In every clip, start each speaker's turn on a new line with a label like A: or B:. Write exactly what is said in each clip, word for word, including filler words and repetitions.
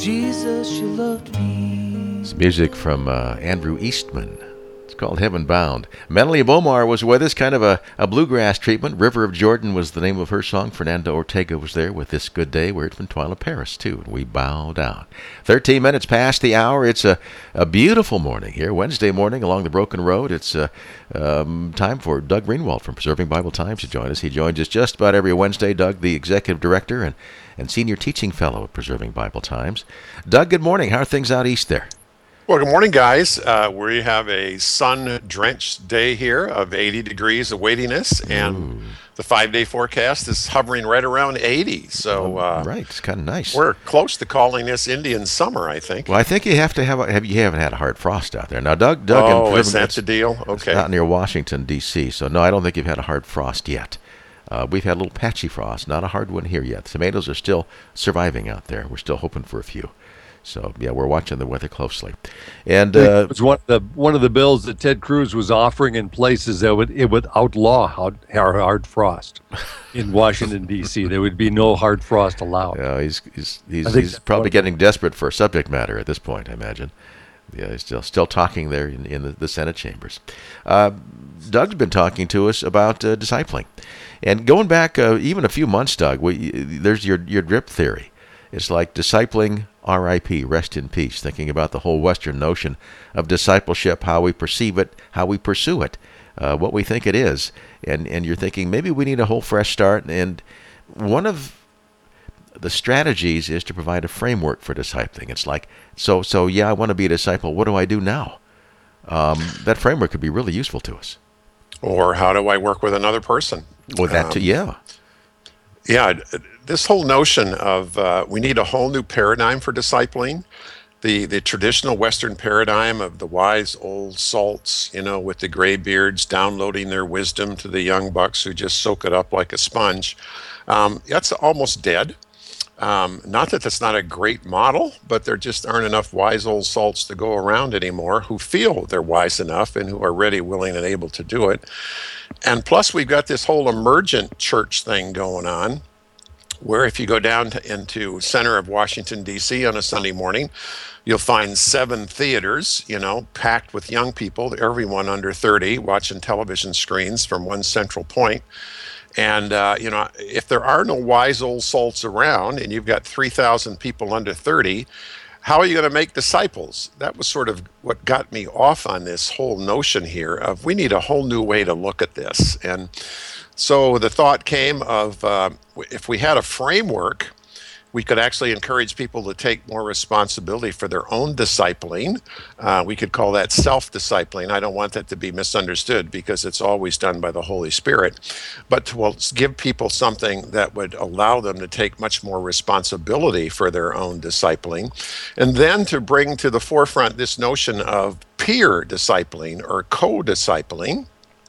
A: Jesus, you loved me.
B: It's music from uh, Andrew Eastman. It's called Heaven Bound. Melanie Bomar was with us, kind of a, a bluegrass treatment. River of Jordan was the name of her song. Fernando Ortega was there with This Good Day. We're from Twyla Paris, too, and we bow down. thirteen minutes past the hour. It's a, a beautiful morning here, Wednesday morning along the Broken Road. It's uh, um, time for Doug Greenwald from Preserving Bible Times to join us. He joins us just about every Wednesday. Doug, the Executive Director and, and Senior Teaching Fellow at Preserving Bible Times. Doug, good morning. How are things out east there?
C: Well, good morning, guys. Uh, we have a sun-drenched day here of eighty degrees awaiting us, and Ooh. the five-day forecast is hovering right around eighty. So, uh,
B: right, it's kind of nice.
C: We're close to calling this Indian summer, I think.
B: Well, I think you have to have. A, have you haven't had a hard frost out there now, Doug? Doug
C: oh, is that the deal? Okay.
B: Not near Washington D C, so no, I don't think you've had a hard frost yet. Uh, we've had a little patchy frost, not a hard one here yet. The tomatoes are still surviving out there. We're still hoping for a few. So yeah, we're watching the weather closely, and uh,
D: it was one of the one of the bills that Ted Cruz was offering in places that would it would outlaw hard, hard frost in Washington D C. There would be no hard frost allowed.
B: Yeah, he's he's he's, he's probably getting desperate for subject matter at this point, I imagine. Yeah, he's still still talking there in, in the, the Senate chambers. Uh, Doug's been talking to us about uh, discipling, and going back uh, even a few months, Doug. We, there's your your drip theory. It's like discipling, R I P, rest in peace, thinking about the whole Western notion of discipleship, how we perceive it, how we pursue it, uh, what we think it is. And, and you're thinking maybe we need a whole fresh start. And one of the strategies is to provide a framework for discipling. It's like, so, so yeah, I want to be a disciple. What do I do now? Um, that framework could be really useful to us.
C: Or how do I work with another person?
B: Well, that too,
C: um,
B: yeah.
C: Yeah, this whole notion of uh, we need a whole new paradigm for discipling, the the traditional Western paradigm of the wise old salts, you know, with the gray beards downloading their wisdom to the young bucks who just soak it up like a sponge, um, that's almost dead. Um, not that that's not a great model, but there just aren't enough wise old salts to go around anymore who feel they're wise enough and who are ready, willing, and able to do it. And plus, we've got this whole emergent church thing going on, where if you go down to, into center of Washington, D C on a Sunday morning, you'll find seven theaters, you know, packed with young people, everyone under thirty, watching television screens from one central point. And, uh, you know, if there are no wise old salts around and you've got three thousand people under thirty, how are you going to make disciples? That was sort of what got me off on this whole notion here of we need a whole new way to look at this. And so the thought came of uh, if we had a framework, we could actually encourage people to take more responsibility for their own discipling. Uh, we could call that self-discipling. I don't want that to be misunderstood because it's always done by the Holy Spirit. But to well, give people something that would allow them to take much more responsibility for their own discipling. And then to bring to the forefront this notion of peer discipling or co-discipling.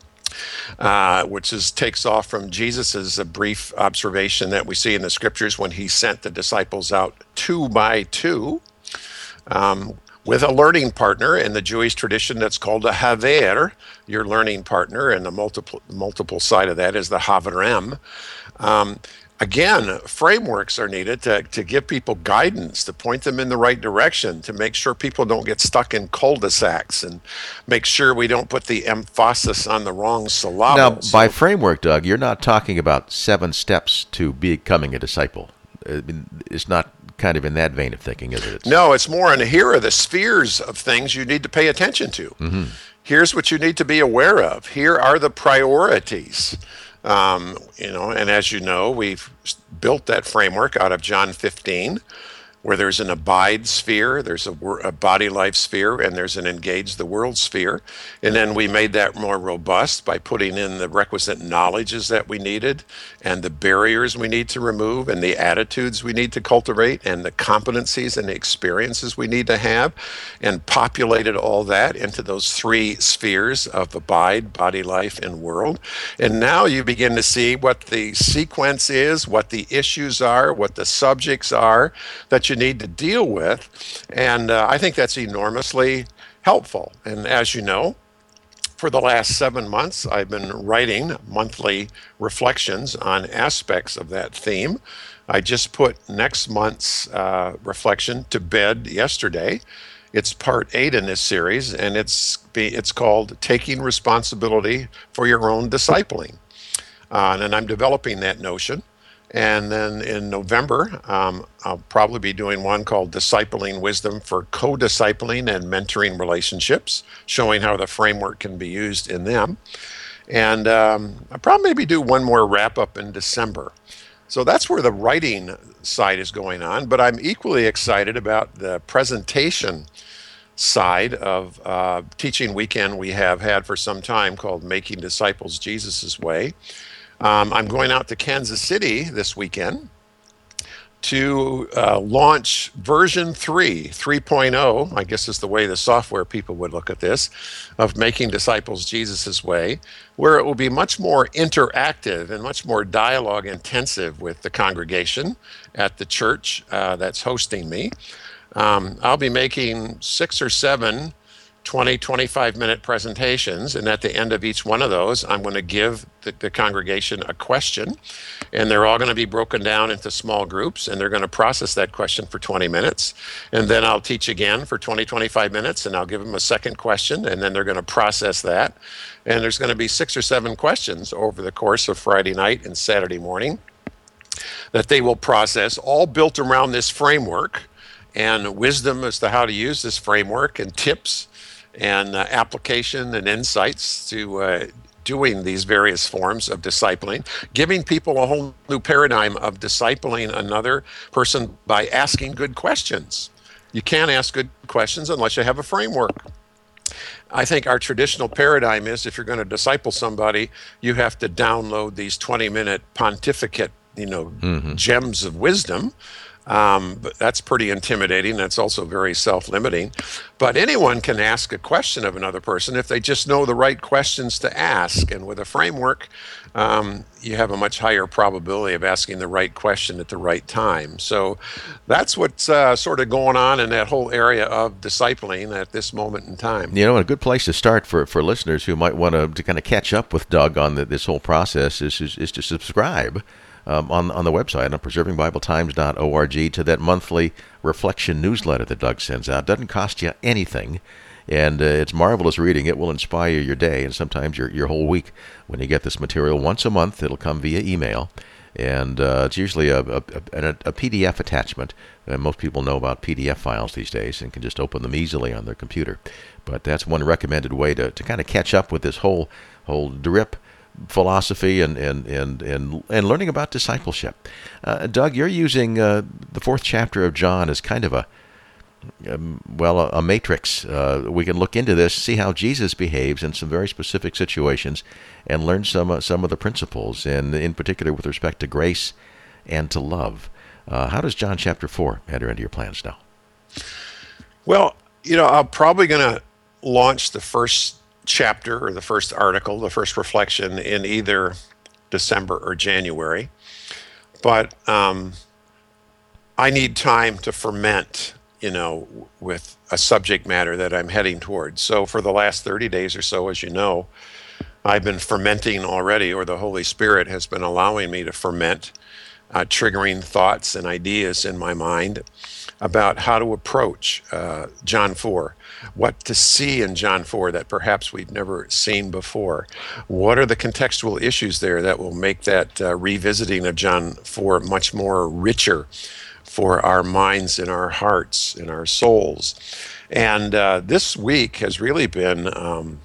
C: Uh, which is takes off from Jesus's a brief observation that we see in the scriptures when he sent the disciples out two by two um, with a learning partner in the Jewish tradition that's called a haver, your learning partner, and the multiple multiple side of that is the haverem. Um, Again, frameworks are needed to, to give people guidance, to point them in the right direction, to make sure people don't get stuck in cul-de-sacs and make sure we don't put the emphasis on the wrong syllables.
B: Now, by framework, Doug, you're not talking about seven steps to becoming a disciple. It's not kind of in that vein of thinking, is it? It's...
C: No, it's more in here are the spheres of things you need to pay attention to.
B: Mm-hmm.
C: Here's what you need to be aware of. Here are the priorities. Um, you know, and as you know, we've built that framework out of John fifteen, where there's an abide sphere, there's a, a body life sphere, and there's an engage the world sphere. And then we made that more robust by putting in the requisite knowledges that we needed and the barriers we need to remove and the attitudes we need to cultivate and the competencies and the experiences we need to have, and populated all that into those three spheres of abide, body life, and world. And now you begin to see what the sequence is, what the issues are, what the subjects are that you need to deal with. And uh, I think that's enormously helpful. And as you know, for the last seven months, I've been writing monthly reflections on aspects of that theme. I just put next month's uh, reflection to bed yesterday. It's part eight in this series, and it's be, it's called Taking Responsibility for Your Own Discipling. Uh, and I'm developing that notion. And then in November, um, I'll probably be doing one called Discipling Wisdom for Co-Discipling and Mentoring Relationships, showing how the framework can be used in them. And um, I'll probably maybe do one more wrap-up in December. So that's where the writing side is going on, but I'm equally excited about the presentation side of uh, teaching weekend we have had for some time called Making Disciples Jesus' Way. Um, I'm going out to Kansas City this weekend to uh, launch version three, three point oh, I guess is the way the software people would look at this, of Making Disciples Jesus' Way, where it will be much more interactive and much more dialogue intensive with the congregation at the church uh, that's hosting me. Um, I'll be making six or seven twenty, twenty-five minute presentations, and at the end of each one of those, I'm going to give the, the congregation a question, and they're all going to be broken down into small groups, and they're going to process that question for twenty minutes, and then I'll teach again for twenty, twenty-five minutes, and I'll give them a second question, and then they're going to process that, and there's going to be six or seven questions over the course of Friday night and Saturday morning that they will process, all built around this framework, and wisdom as to how to use this framework, and tips and uh, application and insights to uh, doing these various forms of discipling, giving people a whole new paradigm of discipling another person by asking good questions. You can't ask good questions unless you have a framework. I think our traditional paradigm is if you're going to disciple somebody, you have to download these twenty-minute pontificate, you know, mm-hmm. gems of wisdom. Um, but that's pretty intimidating. That's also very self-limiting. But anyone can ask a question of another person if they just know the right questions to ask. And with a framework, um, you have a much higher probability of asking the right question at the right time. So that's what's uh, sort of going on in that whole area of discipling at this moment in time.
B: You know, a good place to start for, for listeners who might want to, to kind of catch up with Doug on the, this whole process is, is, is to subscribe Um, on on the website on preserving bible times dot org to that monthly reflection newsletter that Doug sends out. Doesn't cost you anything, and uh, it's marvelous reading. It will inspire your day and sometimes your your whole week when you get this material once a month. It'll come via email, and uh, it's usually a, a, a, a P D F attachment. Uh, most people know about P D F files these days and can just open them easily on their computer. But that's one recommended way to, to kind of catch up with this whole whole drip philosophy and and and and, and learning about discipleship. Uh, Doug, you're using uh, the fourth chapter of John as kind of a um, well a, a matrix. Uh, we can look into this, see how Jesus behaves in some very specific situations, and learn some uh, some of the principles, and in particular with respect to grace and to love. Uh, how does John chapter four enter into your plans now?
C: Well, you know, I'm probably going to launch the first chapter or the first article, the first reflection in either December or January. But um, I need time to ferment, you know, with a subject matter that I'm heading towards. So for the last thirty days or so, as you know, I've been fermenting already, or the Holy Spirit has been allowing me to ferment, uh, triggering thoughts and ideas in my mind about how to approach uh, John four, what to see in John four that perhaps we've never seen before. What are the contextual issues there that will make that uh, revisiting of John four much more richer for our minds and our hearts and our souls? And uh, this week has really been um,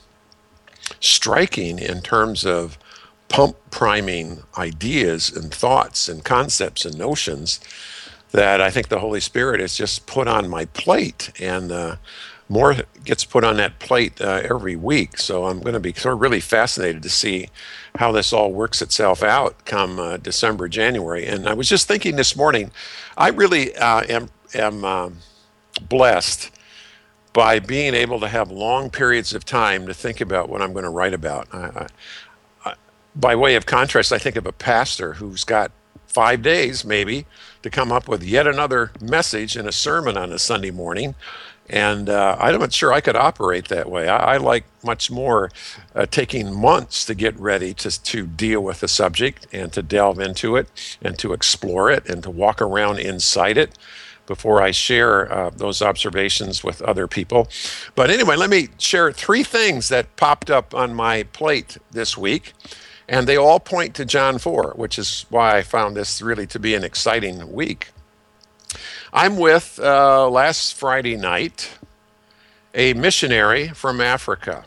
C: striking in terms of pump priming ideas and thoughts and concepts and notions that I think the Holy Spirit has just put on my plate, and uh, more gets put on that plate uh, every week. So I'm going to be sort of really fascinated to see how this all works itself out come uh, December, January. And I was just thinking this morning, I really uh, am, am uh, blessed by being able to have long periods of time to think about what I'm going to write about. I, I, I, by way of contrast, I think of a pastor who's got five days maybe to come up with yet another message and a sermon on a Sunday morning. And uh, I'm not sure I could operate that way. I, I like much more uh, taking months to get ready to, to deal with the subject and to delve into it and to explore it and to walk around inside it before I share uh, those observations with other people. But anyway, let me share three things that popped up on my plate this week. And they all point to John four, which is why I found this really to be an exciting week. I'm with, uh, last Friday night, a missionary from Africa,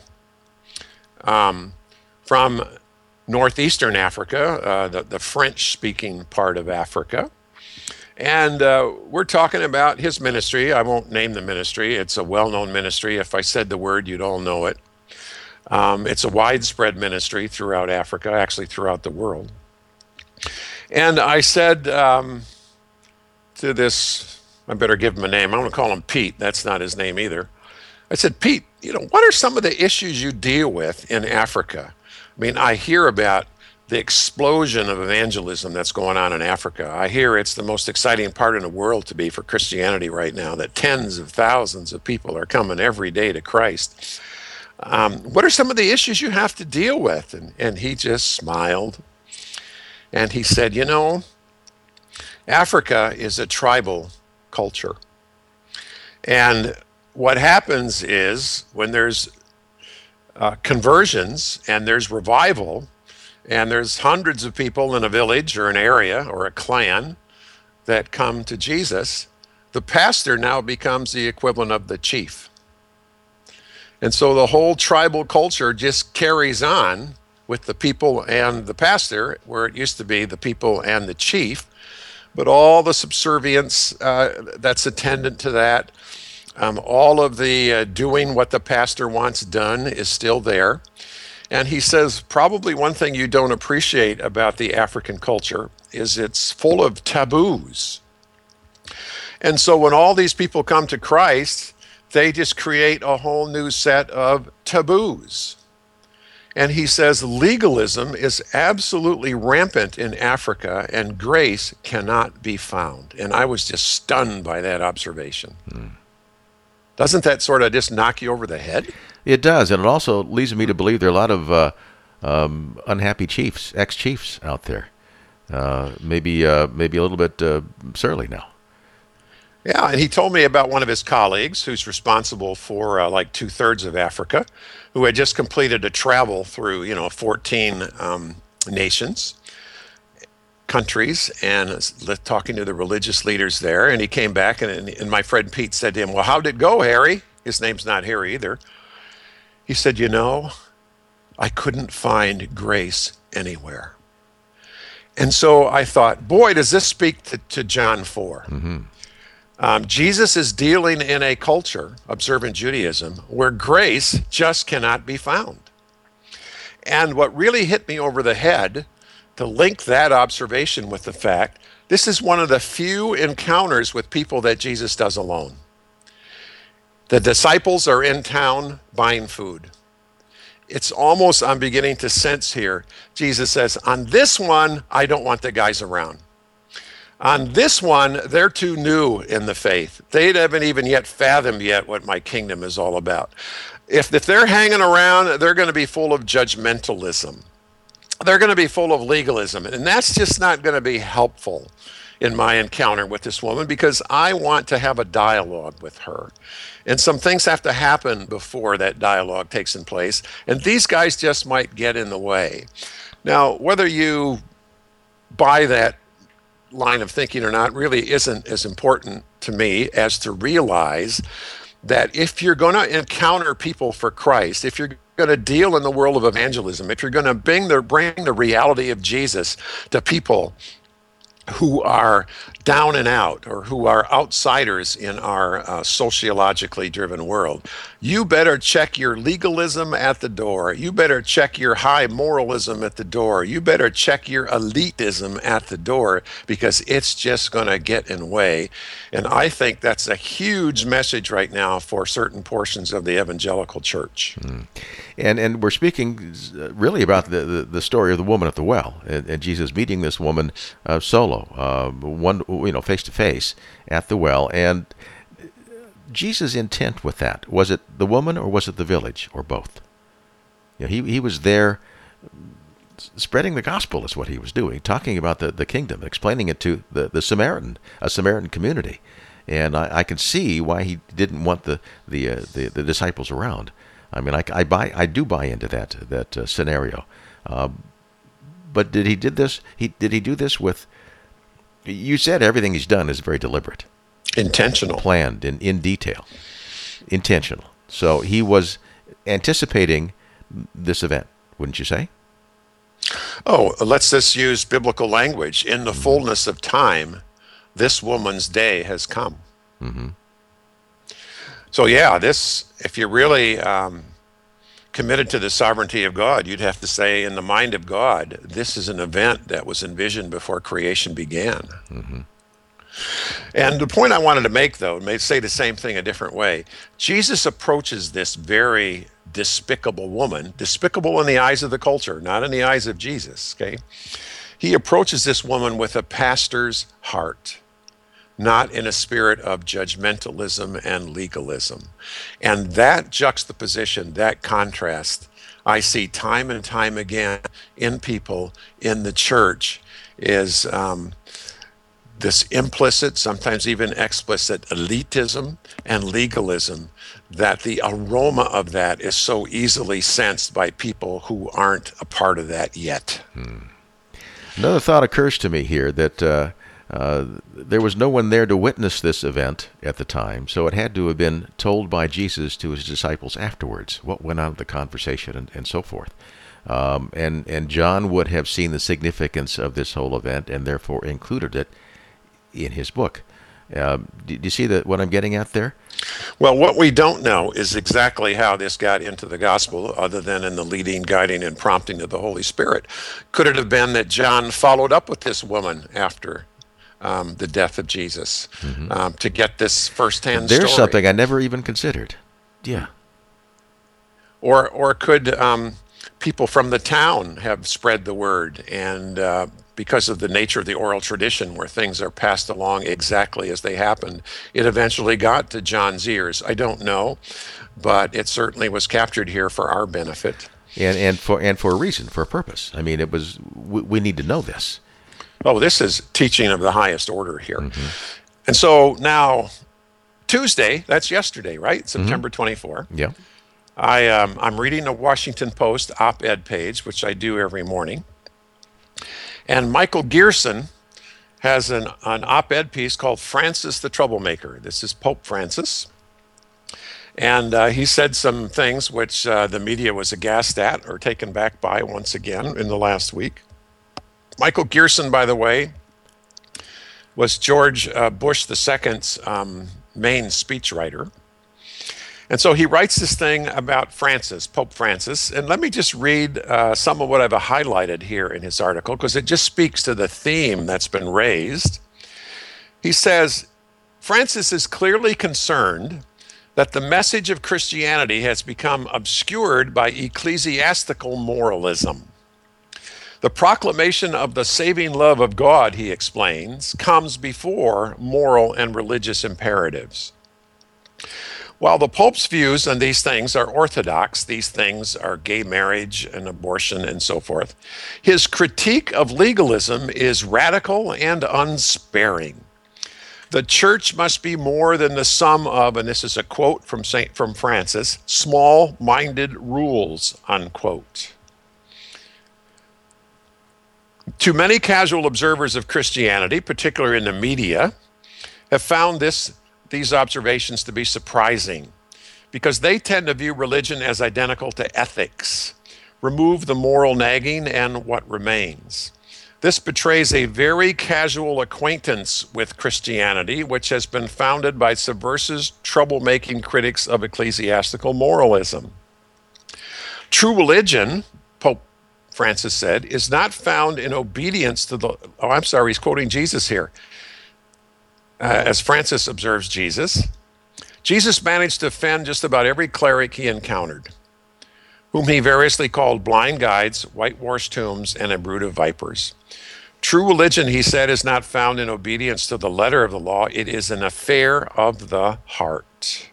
C: um, from northeastern Africa, uh, the, the French-speaking part of Africa. And uh, we're talking about his ministry. I won't name the ministry. It's a well-known ministry. If I said the word, you'd all know it. Um, it's a widespread ministry throughout Africa, actually throughout the world. And I said um, to this, I better give him a name. I'm going to call him Pete. That's not his name either. I said, Pete, you know, what are some of the issues you deal with in Africa? I mean, I hear about the explosion of evangelism that's going on in Africa. I hear it's the most exciting part in the world to be for Christianity right now, that tens of thousands of people are coming every day to Christ. Um, what are some of the issues you have to deal with? And, and he just smiled. And he said, you know, Africa is a tribal culture. And what happens is when there's uh, conversions and there's revival and there's hundreds of people in a village or an area or a clan that come to Jesus, the pastor now becomes the equivalent of the chief. And so the whole tribal culture just carries on with the people and the pastor, where it used to be the people and the chief, but all the subservience uh, that's attendant to that, um, all of the uh, doing what the pastor wants done is still there. And he says probably one thing you don't appreciate about the African culture is it's full of taboos. And so when all these people come to Christ, they just create a whole new set of taboos. And he says legalism is absolutely rampant in Africa and grace cannot be found. And I was just stunned by that observation. Hmm. Doesn't that sort of just knock you over the head?
B: It does, and it also leads me to believe there are a lot of uh, um, unhappy chiefs, ex-chiefs out there. Uh, maybe uh, maybe a little bit uh, surly now.
C: Yeah, and he told me about one of his colleagues who's responsible for uh, like two-thirds of Africa, who had just completed a travel through, you know, fourteen um, nations, countries, and talking to the religious leaders there. And he came back, and, and my friend Pete said to him, well, how did it go, Harry? His name's not Harry either. He said, you know, I couldn't find grace anywhere. And so I thought, boy, does this speak to, to John four. Mm-hmm. Um, Jesus is dealing in a culture, observant Judaism, where grace just cannot be found. And what really hit me over the head, to link that observation with the fact, this is one of the few encounters with people that Jesus does alone. The disciples are in town buying food. It's almost, I'm beginning to sense here, Jesus says, on this one, I don't want the guys around. On this one, they're too new in the faith. They haven't even yet fathomed yet what my kingdom is all about. If, if they're hanging around, they're going to be full of judgmentalism. They're going to be full of legalism. And that's just not going to be helpful in my encounter with this woman, because I want to have a dialogue with her. And some things have to happen before that dialogue takes in place. And these guys just might get in the way. Now, whether you buy that line of thinking or not really isn't as important to me as to realize that if you're going to encounter people for Christ, if you're going to deal in the world of evangelism, if you're going to bring the, bring the reality of Jesus to people who are down and out or who are outsiders in our uh, sociologically driven world, you better check your legalism at the door. You better check your high moralism at the door. You better check your elitism at the door, because it's just going to get in the way. And I think that's a huge message right now for certain portions of the evangelical church.
B: Mm. And and we're speaking really about the, the, the story of the woman at the well, and, and Jesus meeting this woman uh, solo. solo, uh, one you know face to face at the well, and Jesus' intent with that, was it the woman or was it the village or both? You know, he he was there spreading the gospel is what he was doing, talking about the, the kingdom, explaining it to the, the Samaritan, a Samaritan community. And I, I can see why he didn't want the the, uh, the the disciples around. I mean, I, I buy I do buy into that that uh, scenario. Uh, but did he did this? He did he do this with? You said everything he's done is very deliberate,
C: intentional,
B: planned in in detail, intentional. So he was anticipating this event, wouldn't you say?
C: Oh, let's just use biblical language. In the fullness of time, this woman's day has come.
B: Mm-hmm.
C: So yeah, this, if you're really um, committed to the sovereignty of God, you'd have to say, in the mind of God, this is an event that was envisioned before creation began.
B: Mm-hmm.
C: And the point I wanted to make, though, may say the same thing a different way. Jesus approaches this very despicable woman, despicable in the eyes of the culture, not in the eyes of Jesus, okay? He approaches this woman with a pastor's heart, not in a spirit of judgmentalism and legalism. And that juxtaposition, that contrast, I see time and time again in people in the church is um, this implicit, sometimes even explicit elitism and legalism, that the aroma of that is so easily sensed by people who aren't a part of that yet.
B: Hmm. Another thought occurs to me here that uh, uh, there was no one there to witness this event at the time, so it had to have been told by Jesus to his disciples afterwards, what went on in the conversation and, and so forth. Um, and, and John would have seen the significance of this whole event and therefore included it in his book. Uh, do, do you see that what I'm getting at there?
C: Well, what we don't know is exactly how this got into the gospel, other than in the leading, guiding, and prompting of the Holy Spirit. Could it have been that John followed up with this woman after um, the death of Jesus mm-hmm. um, to get this firsthand
B: There's
C: story?
B: something I never even considered. Yeah.
C: Or, or could um, people from the town have spread the word, and uh, because of the nature of the oral tradition where things are passed along exactly as they happened, it eventually got to John's ears? I don't know, but it certainly was captured here for our benefit.
B: And and for and for a reason, for a purpose. I mean, it was, we, we need to know this.
C: Oh, this is teaching of the highest order here.
B: Mm-hmm.
C: And so now, Tuesday, that's yesterday, right? September
B: Mm-hmm.
C: twenty-fourth.
B: Yeah.
C: I, um, I'm reading a Washington Post op-ed page, which I do every morning. And Michael Gearson has an, an op-ed piece called Francis the Troublemaker. This is Pope Francis. And uh, he said some things which uh, the media was aghast at or taken back by once again in the last week. Michael Gearson, by the way, was George uh, Bush the Second's um, main speechwriter. And so he writes this thing about Francis, Pope Francis. And let me just read uh, some of what I've highlighted here in his article, because it just speaks to the theme that's been raised. He says, Francis is clearly concerned that the message of Christianity has become obscured by ecclesiastical moralism. The proclamation of the saving love of God, he explains, comes before moral and religious imperatives. While the Pope's views on these things are orthodox, these things are gay marriage and abortion and so forth, his critique of legalism is radical and unsparing. The church must be more than the sum of, and this is a quote from Saint from Francis, small-minded rules, unquote. Too many casual observers of Christianity, particularly in the media, have found this these observations to be surprising because they tend to view religion as identical to ethics. Remove the moral nagging and what remains. This betrays a very casual acquaintance with Christianity, which has been founded by subversive, troublemaking critics of ecclesiastical moralism. True religion, Pope Francis said, is not found in obedience to the, oh, I'm sorry, he's quoting Jesus here. Uh, as Francis observes Jesus, Jesus managed to offend just about every cleric he encountered, whom he variously called blind guides, whitewashed tombs, and a brood of vipers. True religion, he said, is not found in obedience to the letter of the law. It is an affair of the heart.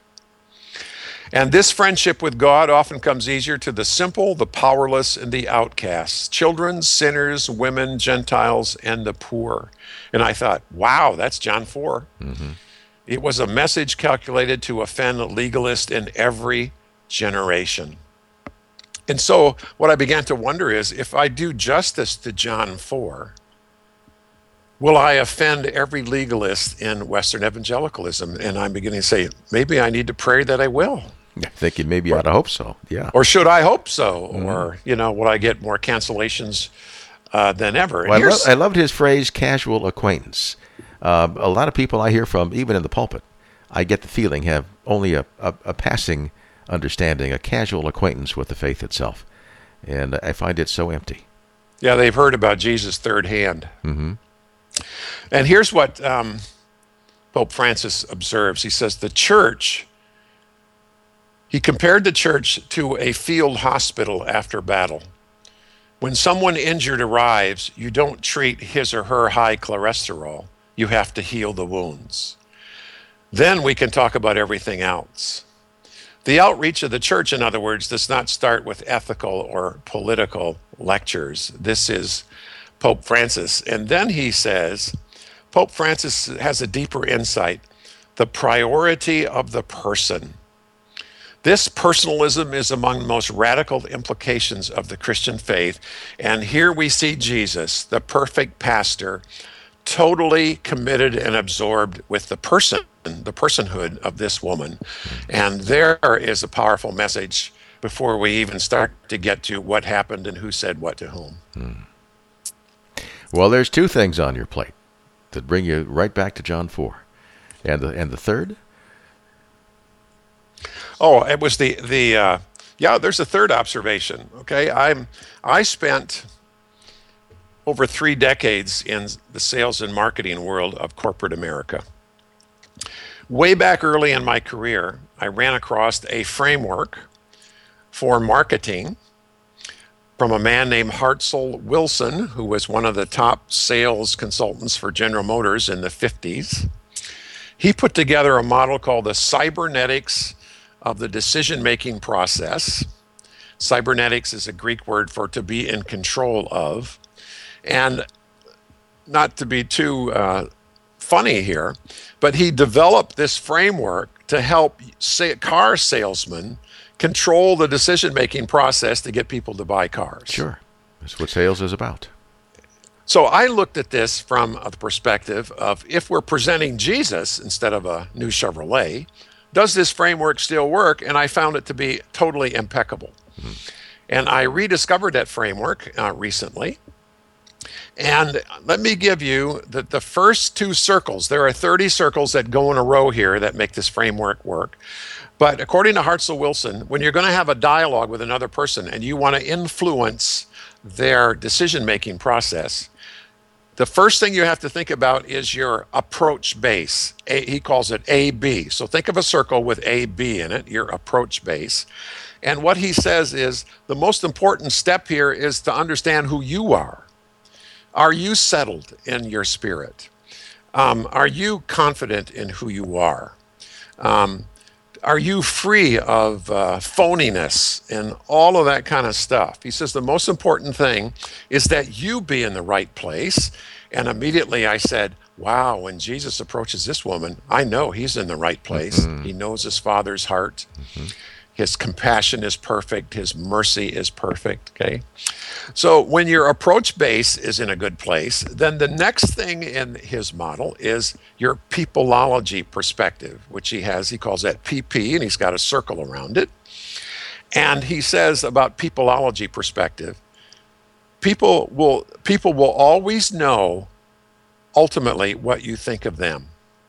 C: And this friendship with God often comes easier to the simple, the powerless, and the outcasts, children, sinners, women, Gentiles, and the poor. And I thought, wow, that's John four. Mm-hmm. It was a message calculated to offend legalists in every generation. And so what I began to wonder is, if I do justice to John four, will I offend every legalist in Western evangelicalism? And I'm beginning to say, maybe I need to pray that I will.
B: I think you maybe ought to hope so, yeah.
C: Or should I hope so?
B: Mm-hmm.
C: Or, you know, will I get more cancellations uh, than ever?
B: Well, I, lo- I loved his phrase, casual acquaintance. Uh, a lot of people I hear from, even in the pulpit, I get the feeling have only a, a, a passing understanding, a casual acquaintance with the faith itself. And I find it so empty.
C: Yeah, they've heard about Jesus third hand.
B: Mm-hmm.
C: And here's what um, Pope Francis observes. He says, the church, he compared the church to a field hospital after battle. When someone injured arrives, you don't treat his or her high cholesterol. You have to heal the wounds. Then we can talk about everything else. The outreach of the church, in other words, does not start with ethical or political lectures. This is Pope Francis. And then he says, Pope Francis has a deeper insight, the priority of the person. This personalism is among the most radical implications of the Christian faith. And here we see Jesus, the perfect pastor, totally committed and absorbed with the person, the personhood of this woman. And there is a powerful message before we even start to get to what happened and who said what to whom.
B: Hmm. Well, there's two things on your plate that bring you right back to John four. And the, and the third?
C: Oh, it was the, the uh, yeah, there's a third observation, okay? I'm, I spent over three decades in the sales and marketing world of corporate America. Way back early in my career, I ran across a framework for marketing from a man named Hartzell Wilson, who was one of the top sales consultants for General Motors in the fifties. He put together a model called the cybernetics of the decision-making process. Cybernetics is a Greek word for to be in control of. And not to be too uh, funny here, but he developed this framework to help say, car salesmen control the decision-making process to get people to buy cars.
B: Sure. That's what sales is about.
C: So I looked at this from the perspective of, if we're presenting Jesus instead of a new Chevrolet, does this framework still work? And I found it to be totally impeccable. Mm-hmm. And I rediscovered that framework uh, recently. And let me give you the, the first two circles. There are thirty circles that go in a row here that make this framework work. But according to Hartzell Wilson, when you're going to have a dialogue with another person and you want to influence their decision-making process, the first thing you have to think about is your approach base. A, he calls it A B. So think of a circle with A B in it, your approach base. And what he says is the most important step here is to understand who you are. Are you settled in your spirit? Um, are you confident in who you are? Um, are you free of uh, phoniness and all of that kind of stuff? He says the most important thing is that you be in the right place. And immediately I said, wow, when Jesus approaches this woman, I know he's in the right place. Mm-hmm. He knows his Father's heart. Mm-hmm. His compassion is perfect. His mercy is perfect, okay? So when your approach base is in a good place, then the next thing in his model is your peopleology perspective, which he has, he calls that P P, and he's got a circle around it. And he says about peopleology perspective, people will, people will always know ultimately what you think of them.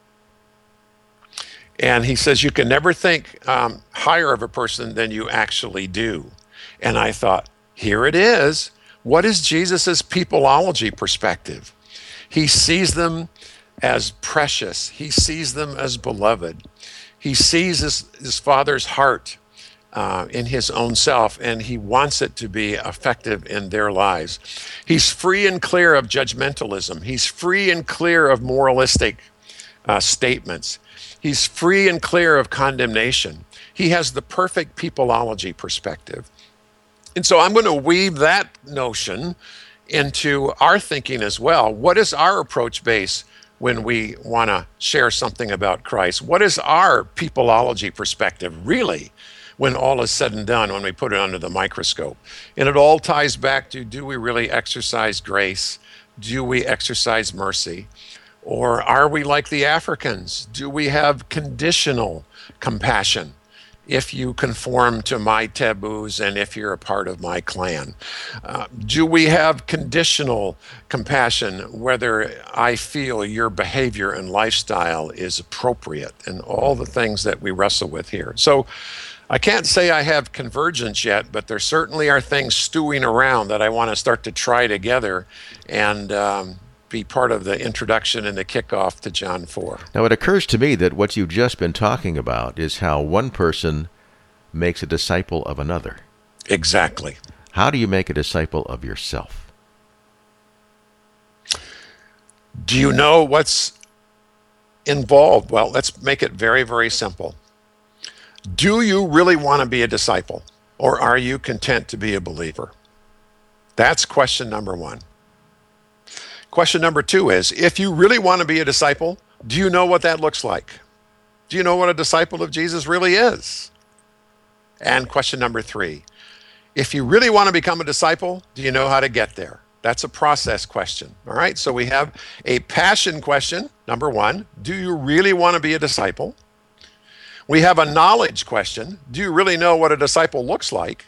C: And he says you can never think um, higher of a person than you actually do. And I thought, here it is. What is Jesus's peopleology perspective? He sees them as precious. He sees them as beloved. He sees his, his Father's heart uh, in his own self, and he wants it to be effective in their lives. He's free and clear of judgmentalism. He's free and clear of moralistic uh, statements. He's free and clear of condemnation. He has the perfect peopleology perspective. And so I'm going to weave that notion into our thinking as well. What is our approach base when we want to share something about Christ? What is our peopleology perspective, really, when all is said and done, when we put it under the microscope? And it all ties back to, do we really exercise grace? Do we exercise mercy? Or are we like the Africans? Do we have conditional compassion? If you conform to my taboos and if you're a part of my clan? Uh, do we have conditional compassion whether I feel your behavior and lifestyle is appropriate, and all the things that we wrestle with here? So I can't say I have convergence yet, but there certainly are things stewing around that I want to start to try together and um, be part of the introduction and the kickoff to John four.
B: Now, it occurs to me that what you've just been talking about is how one person makes a disciple of another.
C: Exactly.
B: How do you make a disciple of yourself?
C: Do you know what's involved? Well, let's make it very, very simple. Do you really want to be a disciple, or are you content to be a believer? That's question number one. Question number two is, if you really want to be a disciple, do you know what that looks like? Do you know what a disciple of Jesus really is? And question number three, if you really want to become a disciple, do you know how to get there? That's a process question. All right, so we have a passion question, number one. Do you really want to be a disciple? We have a knowledge question. Do you really know what a disciple looks like?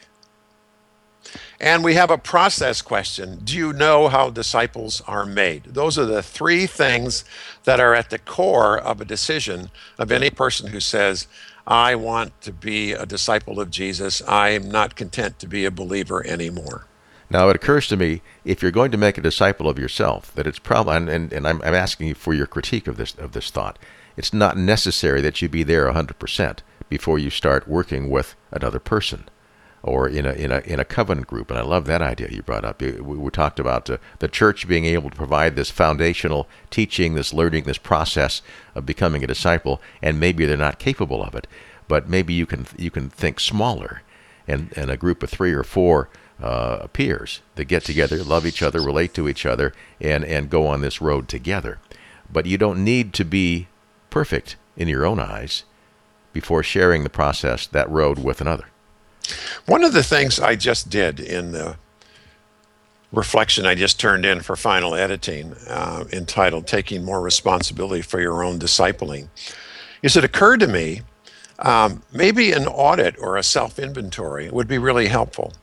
C: And we have a process question. Do you know how disciples are made? Those are the three things that are at the core of a decision of any person who says, I want to be a disciple of Jesus. I am not content to be a believer anymore.
B: Now, it occurs to me, if you're going to make a disciple of yourself, that it's probably, and, and, and I'm, I'm asking you for your critique of this of this thought, it's not necessary that you be there one hundred percent before you start working with another person, or in a in a in a covenant group. And I love that idea you brought up. We, we talked about uh, the church being able to provide this foundational teaching, this learning, this process of becoming a disciple, and maybe they're not capable of it, but maybe you can you can think smaller, and and a group of three or four uh, peers that get together, love each other, relate to each other, and and go on this road together. But you don't need to be perfect in your own eyes before sharing the process, that road, with another.
C: One of the things I just did in the reflection I just turned in for final editing, uh, entitled Taking More Responsibility for Your Own Discipling, is it occurred to me um, maybe an audit or a self-inventory would be really helpful.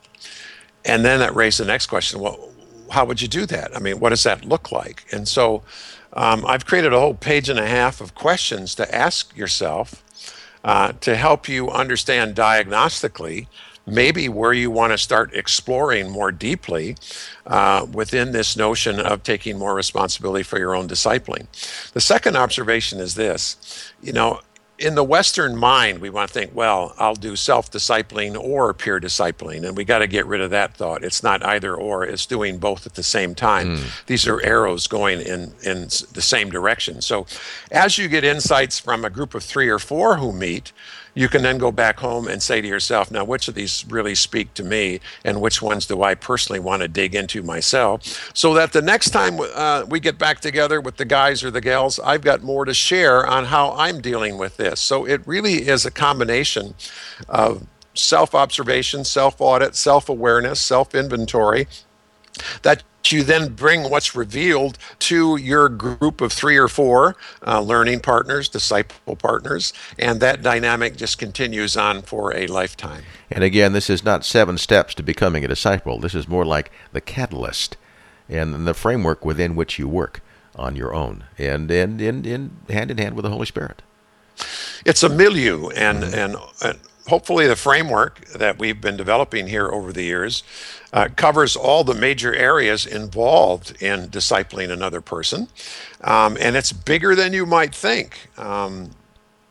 C: And then that raised the next question, well, how would you do that? I mean, what does that look like? And so um, I've created a whole page and a half of questions to ask yourself uh, to help you understand diagnostically maybe where you want to start exploring more deeply uh, within this notion of taking more responsibility for your own discipling. The second observation is this, you know, in the Western mind, we want to think, well, I'll do self-discipling or peer discipling, and we got to get rid of that thought. It's not either or, it's doing both at the same time. Mm. These are arrows going in, in the same direction. So as you get insights from a group of three or four who meet, you can then go back home and say to yourself, now, which of these really speak to me, and which ones do I personally want to dig into myself, so that the next time uh, we get back together with the guys or the gals, I've got more to share on how I'm dealing with this. So it really is a combination of self-observation, self-audit, self-awareness, self-inventory, that you then bring what's revealed to your group of three or four uh, learning partners, disciple partners, and that dynamic just continues on for a lifetime.
B: And again, this is not seven steps to becoming a disciple. This is more like the catalyst and the framework within which you work on your own, and and in, in hand in hand with the Holy Spirit.
C: It's a milieu, and,
B: Mm-hmm.
C: and, and hopefully the framework that we've been developing here over the years uh, covers all the major areas involved in discipling another person. Um, and it's bigger than you might think. Um,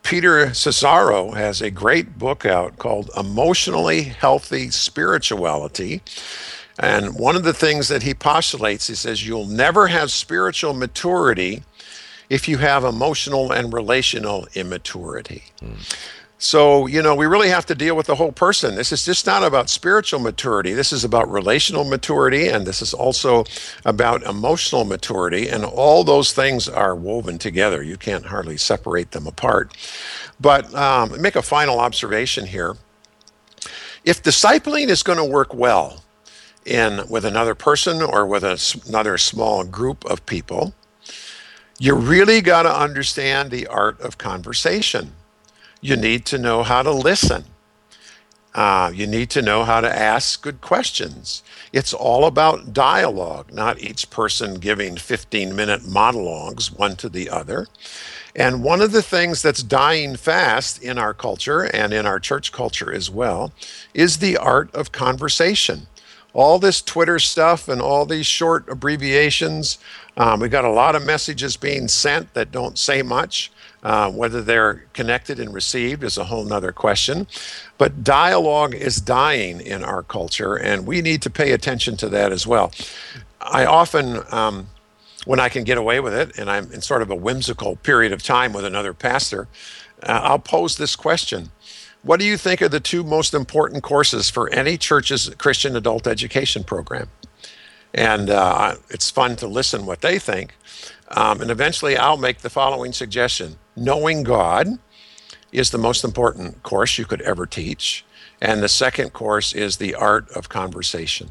C: Peter Cesaro has a great book out called Emotionally Healthy Spirituality. And one of the things that he postulates, he says, you'll never have spiritual maturity if you have emotional and relational immaturity. Mm. So, you know, we really have to deal with the whole person. This is just not about spiritual maturity. This is about relational maturity, and this is also about emotional maturity, and all those things are woven together. You can't hardly separate them apart. But um, make a final observation here. If discipling is going to work well in with another person or with a, another small group of people, you really got to understand the art of conversation. You need to know how to listen. Uh, you need to know how to ask good questions. It's all about dialogue, not each person giving fifteen-minute monologues one to the other. And one of the things that's dying fast in our culture and in our church culture as well is the art of conversation. All this Twitter stuff and all these short abbreviations, um, we've got a lot of messages being sent that don't say much. Uh, whether they're connected and received is a whole nother question. But dialogue is dying in our culture, and we need to pay attention to that as well. I often, um, when I can get away with it, and I'm in sort of a whimsical period of time with another pastor, uh, I'll pose this question. What do you think are the two most important courses for any church's Christian adult education program? And uh, it's fun to listen what they think. Um, and eventually I'll make the following suggestion. Knowing God is the most important course you could ever teach. And the second course is the art of conversation.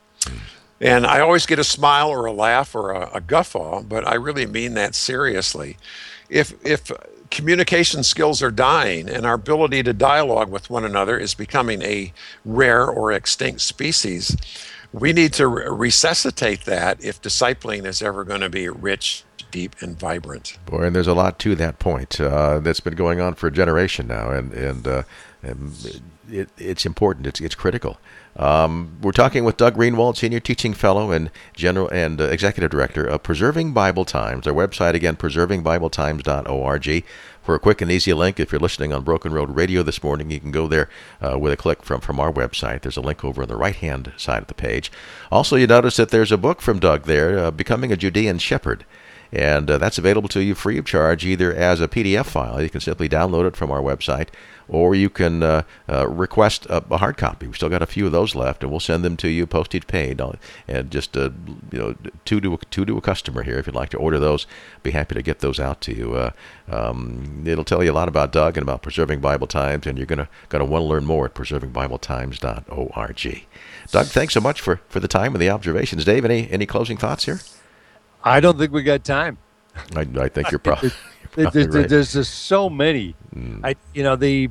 C: And I always get a smile or a laugh or a, a guffaw, but I really mean that seriously. If, if communication skills are dying and our ability to dialogue with one another is becoming a rare or extinct species, we need to re- resuscitate that if discipling is ever going to be rich, deep, and vibrant.
B: Boy, and there's a lot to that point uh, that's been going on for a generation now, and and, uh, and it, it's important. It's it's critical. Um, we're talking with Doug Greenwald, Senior Teaching Fellow and General and uh, Executive Director of Preserving Bible Times. Our website again, preserving bible times dot org. For a quick and easy link, if you're listening on Broken Road Radio this morning, you can go there uh, with a click from, from our website. There's a link over on the right-hand side of the page. Also, you notice that there's a book from Doug there, uh, Becoming a Judean Shepherd. And uh, that's available to you free of charge, either as a P D F file. You can simply download it from our website, or you can uh, uh, request a, a hard copy. We've still got a few of those left, and we'll send them to you, postage paid, and just uh, you know, two to a, two to a customer here. If you'd like to order those, be happy to get those out to you. Uh, um, it'll tell you a lot about Doug and about Preserving Bible Times, and you're gonna gonna want to learn more at preserving bible times dot org. Doug, thanks so much for, for the time and the observations. Dave, any any closing thoughts here?
D: I don't think we got time.
B: I, I think you're, pro- you're probably
D: there's,
B: right.
D: There's just so many. Mm. I, you know, the,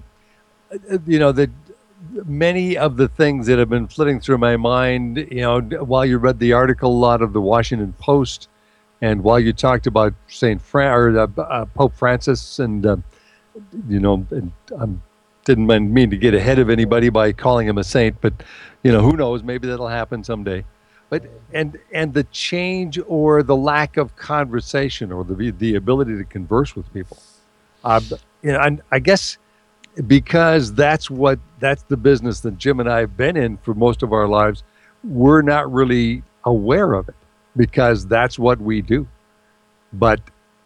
D: you know, the many of the things that have been flitting through my mind. You know, while you read the article out of the Washington Post, and while you talked about Saint Fran or uh, uh, Pope Francis, and uh, you know, and I didn't mean to get ahead of anybody by calling him a saint, but you know, who knows? Maybe that'll happen someday. But and and the change or the lack of conversation or the the ability to converse with people, uh, you know, and I guess because that's what that's the business that Jim and I have been in for most of our lives, we're not really aware of it because that's what we do. But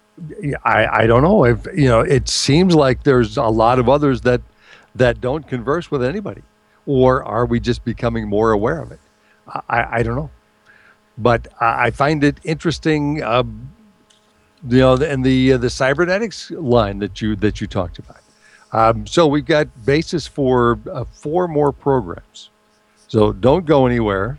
D: I I don't know if you know. It seems like there's a lot of others that that don't converse with anybody, or are we just becoming more aware of it? I, I don't know, but I find it interesting, uh, you know, and the uh, the cybernetics line that you that you talked about. Um, so we've got basis for uh, four more programs. So don't go anywhere.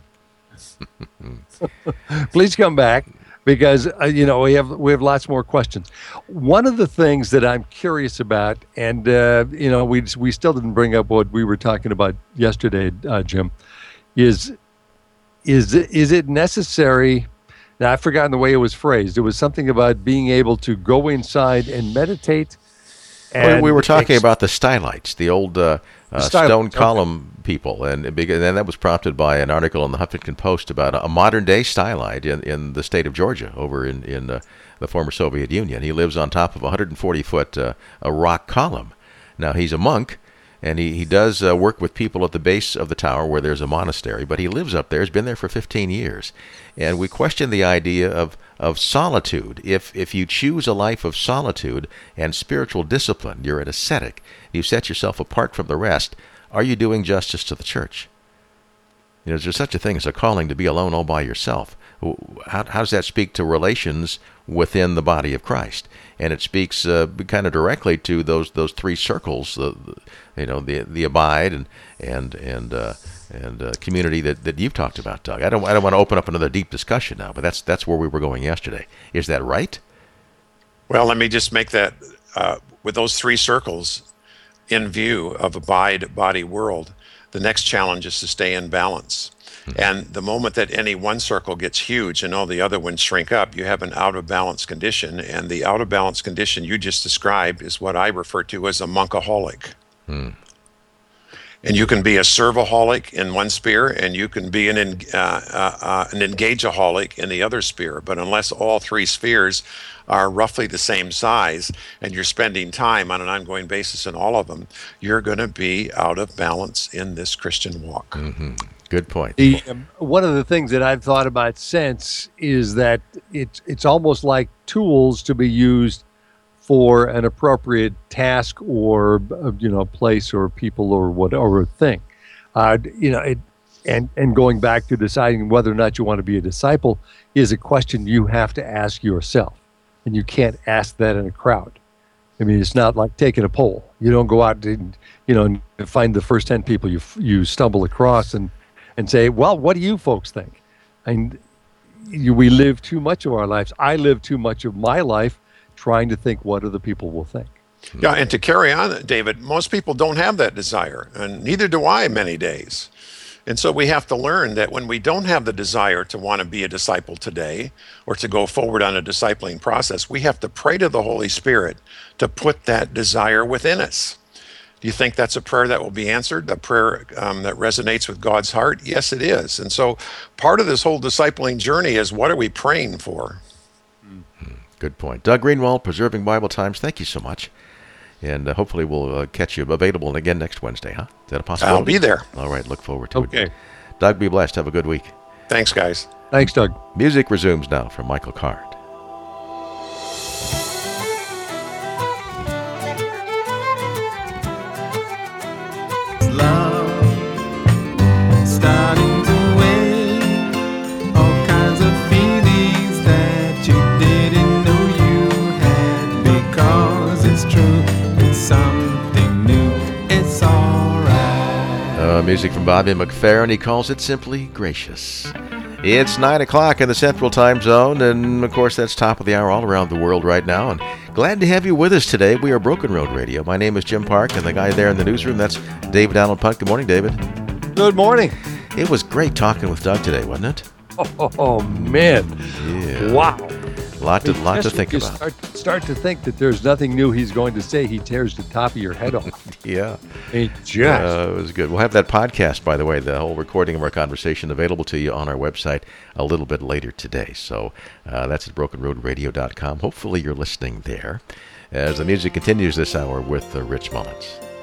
D: Please come back because uh, you know we have we have lots more questions. One of the things that I'm curious about, and uh, you know, we we still didn't bring up what we were talking about yesterday, uh, Jim, is. Is is it necessary? Now I've forgotten the way it was phrased. It was something about being able to go inside and meditate
B: Well, we were talking
D: ex-
B: about the stylites, the old uh, uh,
D: Styl-
B: stone
D: okay.
B: column people, and, and that was prompted by an article in the Huffington Post about a, a modern-day stylite in, in the state of Georgia, over in in uh, the former Soviet Union. He lives on top of a one hundred forty foot uh, a rock column. Now, he's a monk, and he, he does uh, work with people at the base of the tower where there's a monastery, but he lives up there. He's been there for fifteen years. And we question the idea of, of solitude. If if you choose a life of solitude and spiritual discipline, you're an ascetic, you set yourself apart from the rest, are you doing justice to the church? You know, is there such a thing as a calling to be alone all by yourself? How, how does that speak to relations within the body of Christ? And it speaks uh, kind of directly to those those three circles, the, the you know, the the abide and and and uh, and uh, community that, that you've talked about, Doug. I don't I don't want to open up another deep discussion now, but that's that's where we were going yesterday. Is that right?
C: Well, let me just make that uh, with those three circles in view of abide, body, world. The next challenge is to stay in balance. And the moment that any one circle gets huge and all the other ones shrink up, you have an out of balance condition. And the out of balance condition you just described is what I refer to as a monkaholic.
B: Hmm.
C: And you can be a servaholic in one sphere, and you can be an en- uh, uh, uh, an engageaholic in the other sphere. But unless all three spheres are roughly the same size, and you're spending time on an ongoing basis in all of them, you're going to be out of balance in this Christian walk.
B: Mm-hmm. Good point.
D: The, um, one of the things that I've thought about since is that it's it's almost like tools to be used for an appropriate task or uh, you know place or people or whatever thing. Uh, you know, it, and and going back to deciding whether or not you want to be a disciple is a question you have to ask yourself, and you can't ask that in a crowd. I mean, it's not like taking a poll. You don't go out and you know find the first ten people you you stumble across and. and say, well, what do you folks think? And you, we live too much of our lives. I live too much of my life trying to think what other people will think.
C: Yeah, and to carry on, David, most people don't have that desire, and neither do I many days. And so we have to learn that when we don't have the desire to want to be a disciple today or to go forward on a discipling process, we have to pray to the Holy Spirit to put that desire within us. Do you think that's a prayer that will be answered, a prayer um, that resonates with God's heart? Yes, it is. And so part of this whole discipling journey is, what are we praying for?
B: Good point. Doug Greenwald, Preserving Bible Times, thank you so much. And uh, hopefully we'll uh, catch you available again next Wednesday, huh? Is that a possibility?
C: I'll be there.
B: All right, look forward to
D: Okay.
B: it. Doug, be blessed. Have a good week.
C: Thanks, guys.
D: Thanks, Doug.
B: Music resumes now from Michael Card.
E: Starting to wake all kinds of feelings that you didn't know you had, because it's true, it's something new, it's alright.
B: Uh, music from Bobby McFerrin. He calls it simply gracious. It's nine o'clock in the Central Time Zone, and of course that's top of the hour all around the world right now. And glad to have you with us today. We are Broken Road Radio. My name is Jim Park, and the guy there in the newsroom, that's David Allen Punt. Good morning, David.
D: Good morning.
B: It was great talking with Doug today, wasn't it?
D: Oh, oh, man.
B: Yeah.
D: Wow.
B: Lot to, lot to
D: Just
B: think
D: when you
B: about.
D: Start, start to think that there's nothing new he's going to say. He tears the top of your head off.
B: Yeah.
D: It just.
B: Uh, it was good. We'll have that podcast, by the way, the whole recording of our conversation available to you on our website a little bit later today. So uh, that's at broken road radio dot com. Hopefully you're listening there as the music continues this hour with uh, Rich Mullins.